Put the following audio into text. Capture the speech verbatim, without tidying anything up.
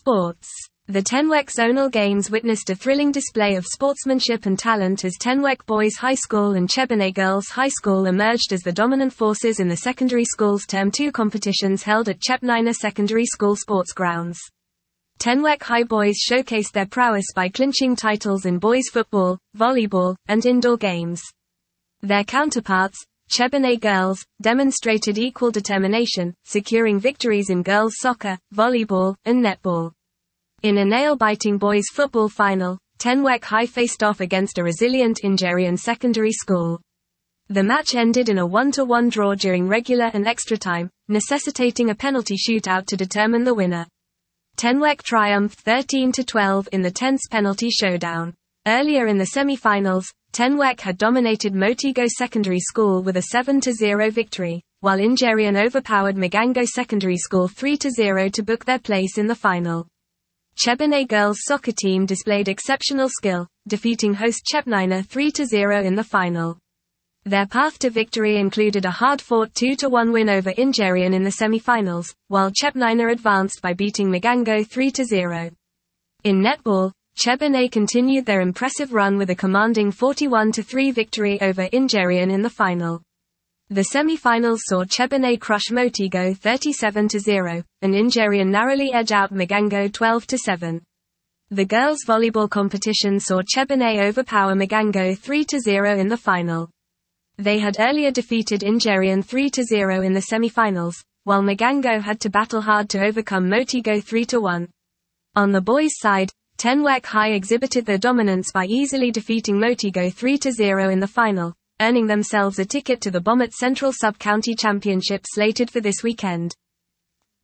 Sports. The Tenwek Zonal Games witnessed a thrilling display of sportsmanship and talent as Tenwek Boys High School and Chebonnet Girls High School emerged as the dominant forces in the secondary school's Term two competitions held at Chepnina Secondary School sports grounds. Tenwek High boys showcased their prowess by clinching titles in boys football, volleyball, and indoor games. Their counterparts, Chebonnet Girls, demonstrated equal determination, securing victories in girls soccer, volleyball, and netball. In a nail-biting boys football final, Tenwek High faced off against a resilient Ingerian secondary school. The match ended in a one to one draw during regular and extra time, necessitating a penalty shootout to determine the winner. Tenwek triumphed thirteen to twelve in the tense penalty showdown. Earlier in the semi-finals, Tenwek had dominated Motigo Secondary School with a seven to zero victory, while Ingerian overpowered Magango Secondary School three to zero to book their place in the final. Chebonnet girls soccer team displayed exceptional skill, defeating host Chepnina three to zero in the final. Their path to victory included a hard-fought two to one win over Ingerian in the semi-finals, while Chepnina advanced by beating Magango three to zero. In netball, Chebonnet continued their impressive run with a commanding forty-one to three victory over Ingerian in the final. The semi-finals saw Chebonnet crush Motigo thirty-seven to zero, and Ingerian narrowly edge out Magango twelve to seven. The girls' volleyball competition saw Chebonnet overpower Magango three to zero in the final. They had earlier defeated Ingerian three to zero in the semi-finals, while Magango had to battle hard to overcome Motigo three to one. On the boys' side, Tenwek High exhibited their dominance by easily defeating Motigo three to zero in the final, earning themselves a ticket to the Bomet Central Sub-County Championship slated for this weekend.